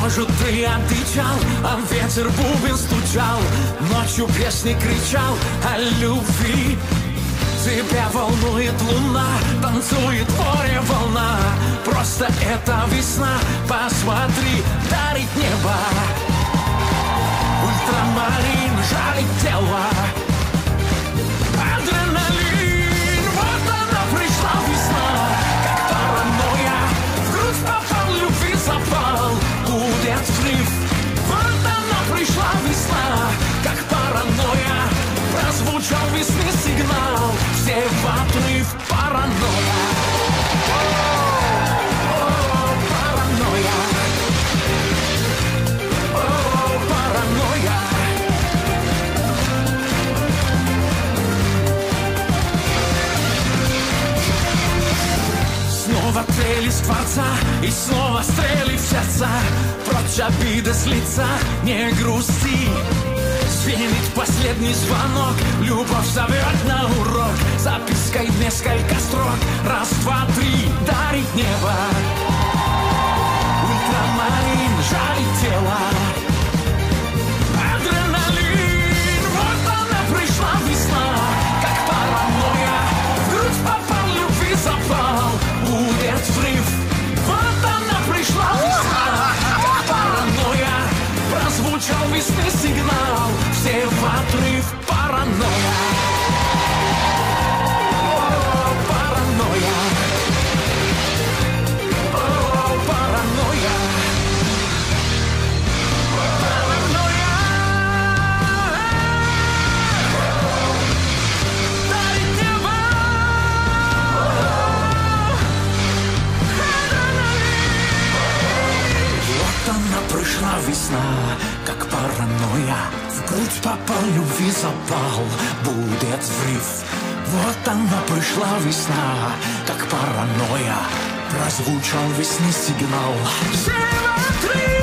Может, ты отвечал, а ветер бубен стучал, ночью песни кричал о любви. Тебя волнует луна, танцует море волна. Просто это весна, посмотри, дарит небо. Ультрамарин жарит тело. Адреналин, вот она пришла весна. Как паранойя, в грудь попал, любви запал. Будет взрыв, вот она пришла весна. Как паранойя, прозвучал весны сигнал. Все в отрыв, паранойя. Паранойя. Паранойя. Снова трели скворца и снова стрели в сердца. Прочь обиды с лица, не грусти. Звенит последний звонок, любовь зовет на урок. Запиской несколько строк, раз, два, три, дарит небо. Ультрамарин жарит тело. Адреналин, вот она пришла весна. Как паранойя, в грудь попал, любви запал. Будет взрыв, вот она пришла весна. Как паранойя, прозвучал весны сигнал. Все в отрыв, паранойя. Паранойя. Паранойя. Паранойя. Дарит небо. Вот она пришла весна, как паранойя. В грудь попал, любви запал, будет взрыв. Вот она пришла весна, как паранойя. Прозвучал весны сигнал. Все в отрыв.